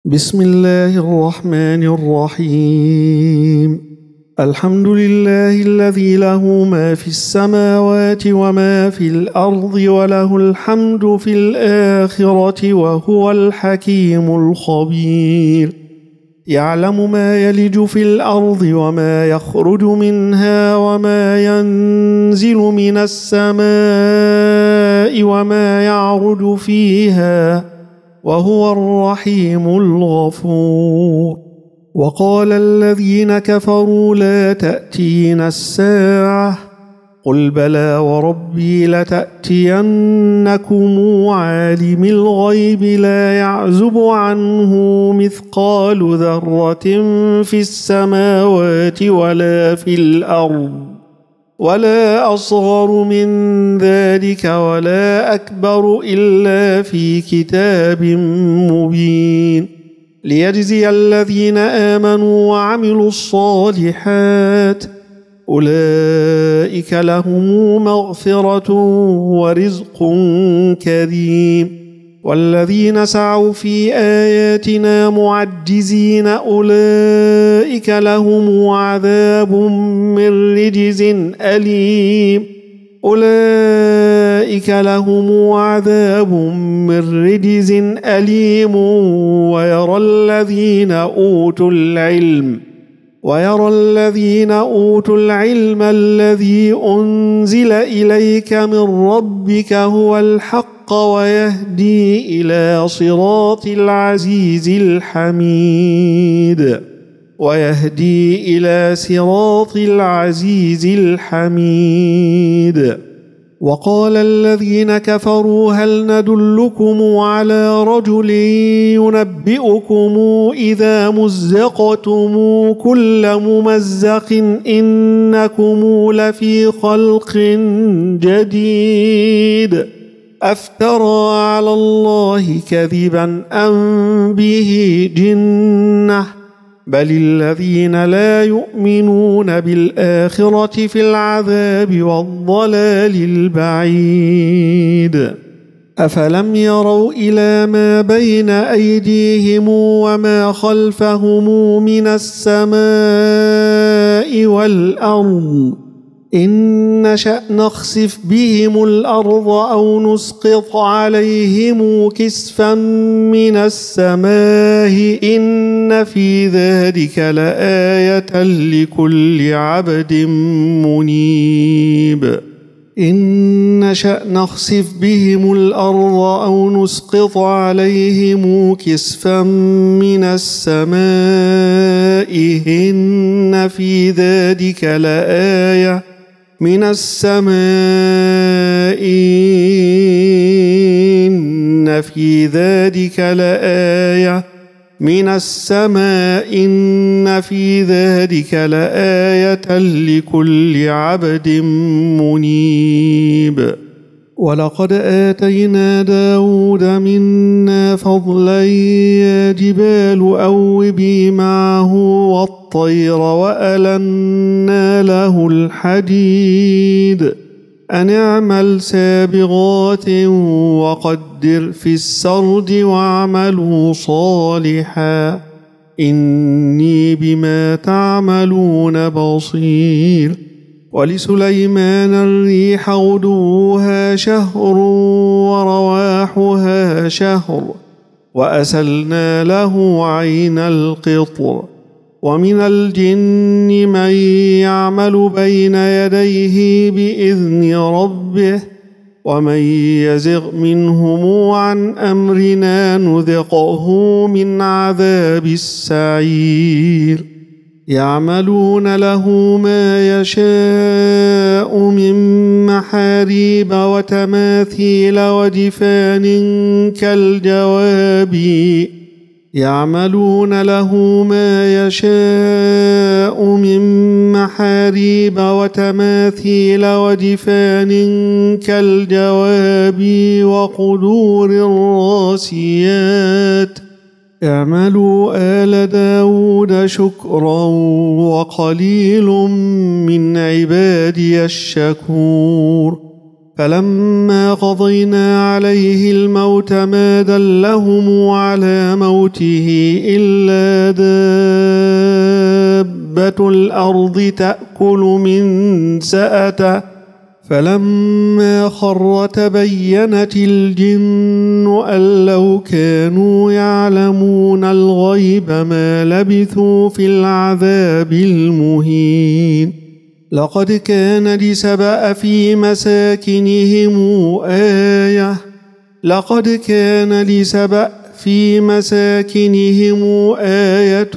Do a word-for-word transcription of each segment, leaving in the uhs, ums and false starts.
بسم الله الرحمن الرحيم. الحمد لله الذي له ما في السماوات وما في الأرض وله الحمد في الآخرة وهو الحكيم الخبير. يعلم ما يلج في الأرض وما يخرج منها وما ينزل من السماء وما يعرج فيها وهو الرحيم الغفور. وقال الذين كفروا لا تأتينا الساعة قل بلى وربي لتأتينكم عالم الغيب لا يعزب عنه مثقال ذرة في السماوات ولا في الأرض ولا أصغر من ذلك ولا أكبر إلا في كتاب مبين ليجزي الذين آمنوا وعملوا الصالحات أولئك لهم مغفرة ورزق كريم. والذين سعوا في آياتنا معجزين أولئك لهم عذاب من رجز أليم أولئك لهم عذاب من رجز أليم ويرى الذين أوتوا العلم ويرى الذين أوتوا العلم الذي أنزل إليك من ربك هو الحق ويهدي إلى صراط العزيز الحميد ويهدي إلى صراط العزيز الحميد. وقال الذين كفروا هل ندلكم على رجل ينبئكم إذا مزقتم كل ممزق إنكم لفي خلق جديد أفترى على الله كذبا أم به جنة بل الذين لا يؤمنون بالآخرة في العذاب والضلال البعيد. أفلم يروا إلى ما بين أيديهم وما خلفهم من السماء والأرض إن نشأ نخسف بهم الأرض أو نسقط عليهم كسفا من السماء إن في ذلك لآية لكل عبد منيب. إن نشأ نخسف بهم الأرض أو نسقط عليهم كسفا من السماء إن في ذلك لآية من السماء إن في ذلك لآية من السماء إن في ذلك لآية لكل عبد منيب. ولقد آتينا داود منا فضلا يا جبال أوبي معه والطير وألنا له الحديد أن اعمل سابغات وقدر في السرد واعملوا صالحا إني بما تعملون بصير. ولسليمان الريح غدوها شهر ورواحها شهر وأسلنا له عين القطر. ومن الجن من يعمل بين يديه بإذن ربه ومن يزغ منهم عن أمرنا نذقه من عذاب السعير. يعملون له ما يشاء من محاريب وتماثيل وجفان كالجواب يعملون له ما يشاء من محاريب وتماثيل وجفان كالجواب وقدور الراسيات اعملوا آل داود شكرا وقليل من عبادي الشكور فلما قضينا عليه الموت ما دلهم على موته إلا دابة الأرض تأكل من سأته فلما خر تبينت الجن أن لو كانوا يعلمون الغيب ما لبثوا في العذاب المهين لقد كان لسبأ في مساكنهم آية لقد كان لسبأ في مساكنهم آية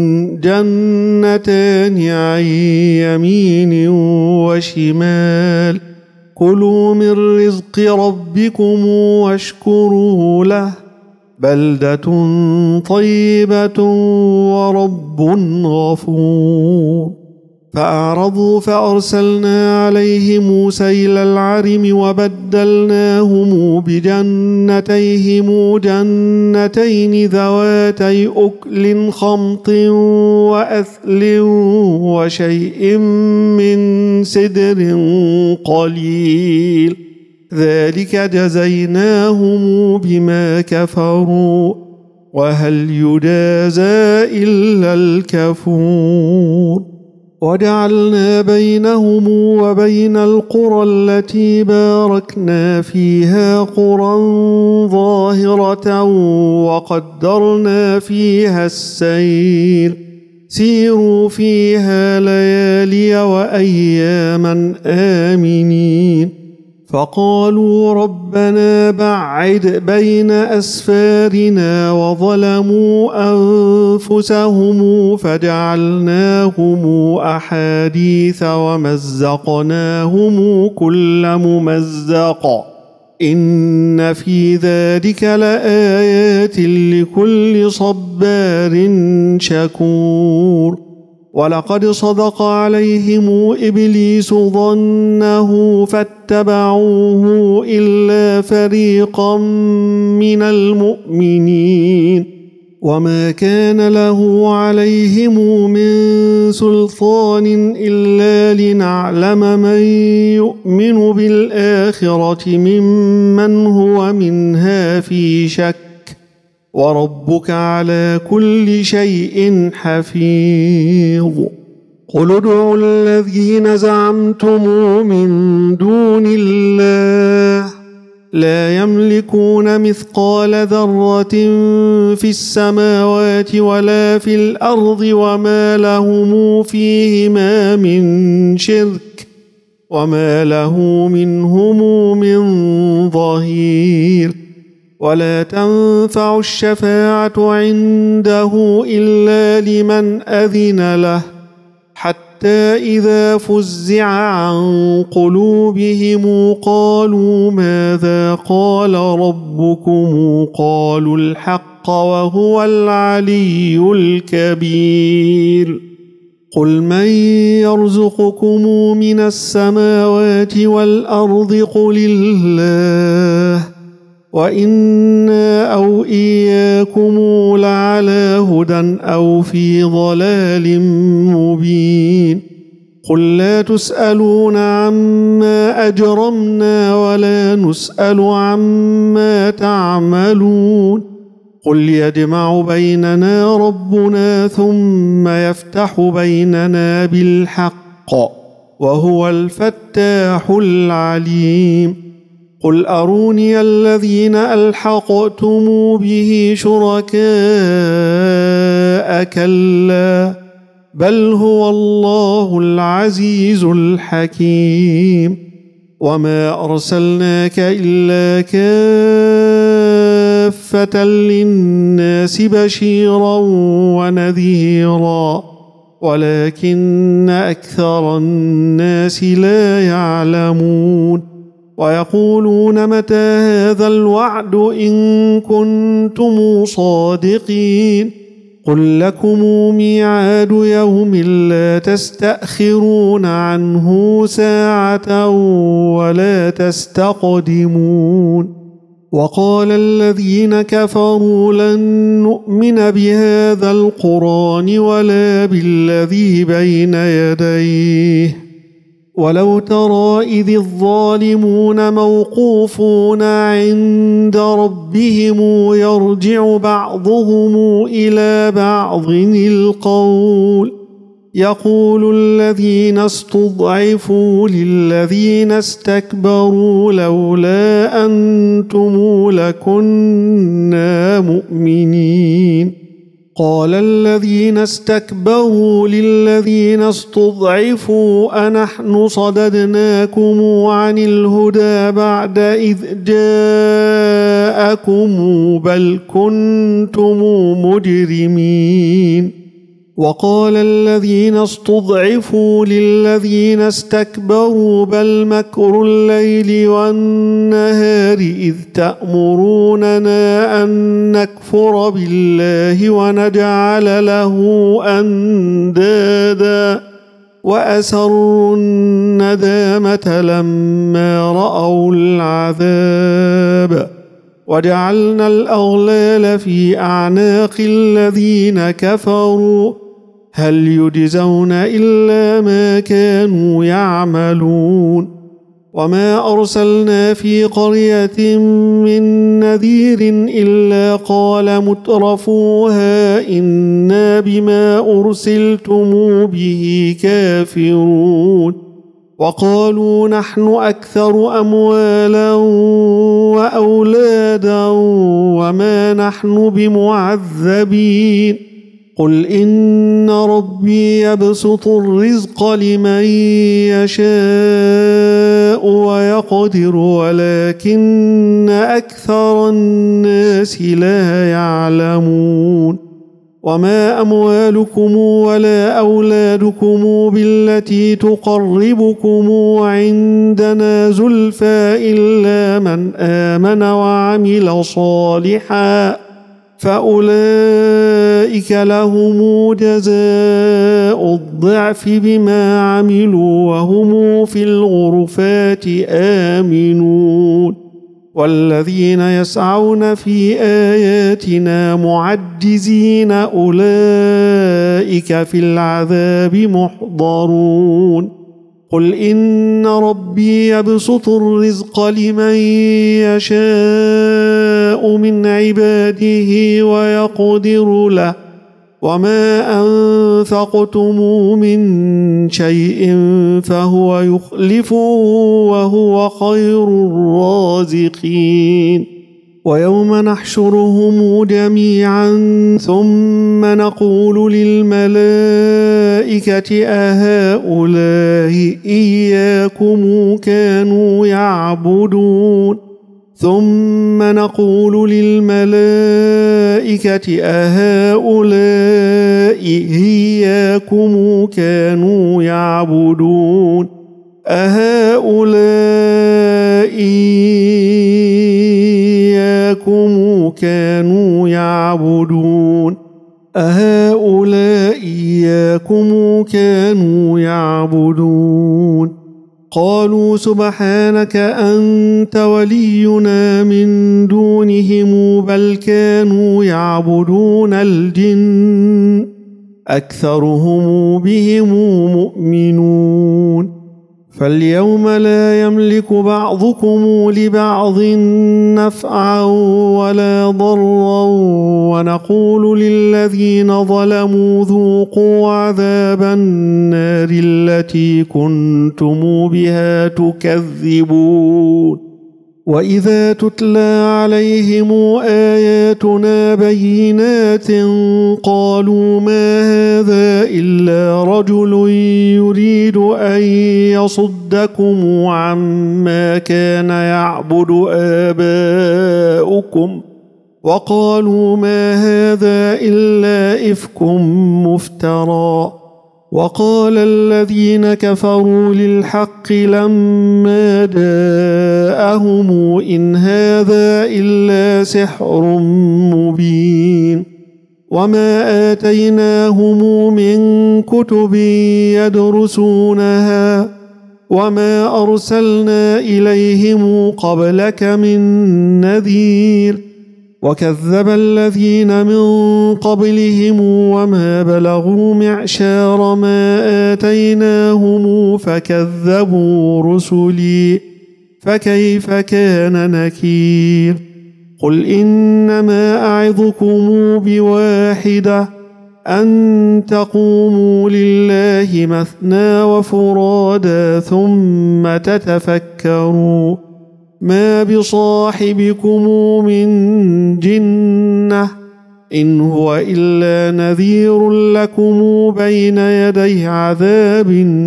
جنتان عن يمين وشمال كلوا من رزق ربكم واشكروا له بلدة طيبة ورب غفور فأعرضوا فأرسلنا عليهم سيل العرم وبدلناهم بجنتيهم جنتين ذواتي أكل خمط وأثل وشيء من سدر قليل ذلك جزيناهم بما كفروا وهل يجازى إلا الكفور وجعلنا بينهم وبين القرى التي باركنا فيها قرى ظاهرة وقدرنا فيها السير سيروا فيها ليالي وأياما آمنين فقالوا ربنا بعد بين أسفارنا وظلموا أنفسهم فجعلناهم أحاديث ومزقناهم كل ممزق إن في ذلك لآيات لكل صبار شكور ولقد صدق عليهم إبليس ظنه فاتبعوه إلا فريقا من المؤمنين وما كان له عليهم من سلطان إلا لنعلم من يؤمن بالآخرة ممن هو منها في شك وربك على كل شيء حفيظ قل ادعوا الذين زعمتم من دون الله لا يملكون مثقال ذرة في السماوات ولا في الأرض وما لهم فيهما من شرك وما له منهم من ظهير ولا تنفع الشفاعة عنده إلا لمن أذن له حتى إذا فزع عن قلوبهم قالوا ماذا قال ربكم قالوا الحق وهو العلي الكبير قل من يرزقكم من السماوات والأرض قل الله وإنا أو إياكم لعلى هدى أو في ضلال مبين قل لا تسألون عما أجرمنا ولا نسأل عما تعملون قل يجمع بيننا ربنا ثم يفتح بيننا بالحق وهو الفتاح العليم قل أروني الذين ألحقتم به شركاء كلا بل هو الله العزيز الحكيم وما أرسلناك إلا كافة للناس بشيرا ونذيرا ولكن أكثر الناس لا يعلمون ويقولون متى هذا الوعد إن كنتم صادقين قل لكم ميعاد يوم لا تستأخرون عنه ساعة ولا تستقدمون وقال الذين كفروا لن نؤمن بهذا القرآن ولا بالذي بين يديه ولو ترى إذ الظالمون موقوفون عند ربهم يرجع بعضهم إلى بعض القول يقول الذين استضعفوا للذين استكبروا لولا أنتم لكنا مؤمنين قال الذين استكبروا للذين استضعفوا أنحن صددناكم عن الهدى بعد إذ جاءكم بل كنتم مجرمين وقال الذين استضعفوا للذين استكبروا بل مكر الليل والنهار إذ تأمروننا أن نكفر بالله ونجعل له أندادا وأسروا الندامة لما رأوا العذاب وجعلنا الأغلال في أعناق الذين كفروا هل يجزون إلا ما كانوا يعملون وما أرسلنا في قرية من نذير إلا قال مترفوها إنا بما أرسلتم به كافرون وقالوا نحن أكثر أموالا وأولادا وما نحن بمعذبين قل إن ربي يبسط الرزق لمن يشاء ويقدر ولكن أكثر الناس لا يعلمون وما أموالكم ولا أولادكم بالتي تقربكم عندنا زلفى إلا من آمن وعمل صالحا فأولئك لهم جزاء الضعف بما عملوا وهم في الغرفات آمنون والذين يسعون في آياتنا معجزين أولئك في العذاب محضرون قل إن ربي يبسط الرزق لمن يشاء من عباده ويقدر له وما أنفقتم من شيء فهو يخلفه وهو خير الرازقين ويوم نحشرهم جميعا ثم نقول للملائكة أهؤلاء إياكم كانوا يعبدون ثم نقول للملائكة أهؤلاء إياكم كانوا يعبدون أهؤلاء إياكم كانوا يعبدون أهؤلاء إياكم كانوا يعبدون قالوا سبحانك أنت ولينا من دونهم بل كانوا يعبدون الجن أكثرهم بهم مؤمنون فاليوم لا يملك بعضكم لبعض نفعا ولا ضرا ونقول للذين ظلموا ذوقوا عذاب النار التي كنتم بها تكذبون وإذا تتلى عليهم آياتنا بينات قالوا ما هذا إلا رجل يريد أن يصدكم عما كان يعبد آباؤكم وقالوا ما هذا إلا إفك مفترى وقال الذين كفروا للحق لما جاءهم إن هذا إلا سحر مبين وما آتيناهم من كتب يدرسونها وما أرسلنا إليهم قبلك من نذير وكذب الذين من قبلهم وما بلغوا معشار ما آتيناهم فكذبوا رسلي فكيف كان نكير قل إنما أعظكم بواحدة أن تقوموا لله مثنى وفرادا ثم تتفكروا ما بصاحبكم من جنة إن هو إلا نذير لكم بين يدي عذاب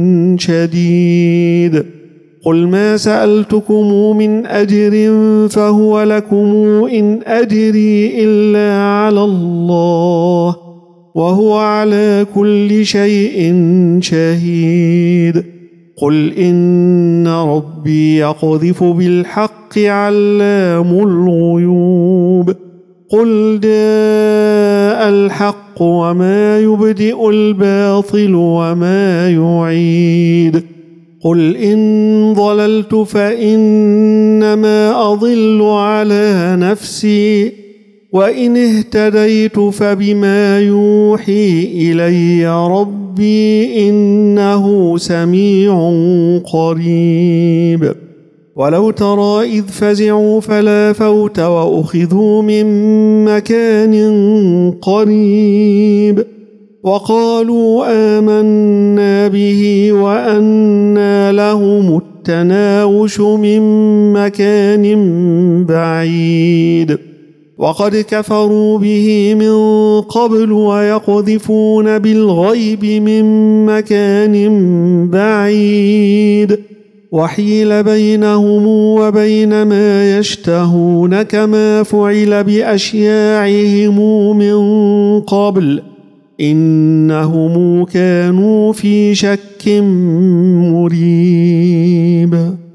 شديد قل ما سألتكم من أجر فهو لكم إن أجري إلا على الله وهو على كل شيء شهيد قل إن ربي يقذف بالحق علام الغيوب قل جاء الحق وما يبدئ الباطل وما يعيد قل إن ضللت فإنما أضل على نفسي وإن اهتديت فبما يوحي إلي ربي إنه سميع قريب ولو ترى إذ فزعوا فلا فوت وأخذوا من مكان قريب وقالوا آمنا به وأنى لهم التناوش من مكان بعيد وقد كفروا به من قبل ويقذفون بالغيب من مكان بعيد وحيل بينهم وبين ما يشتهون كما فعل بأشياعهم من قبل إنهم كانوا في شك مريب.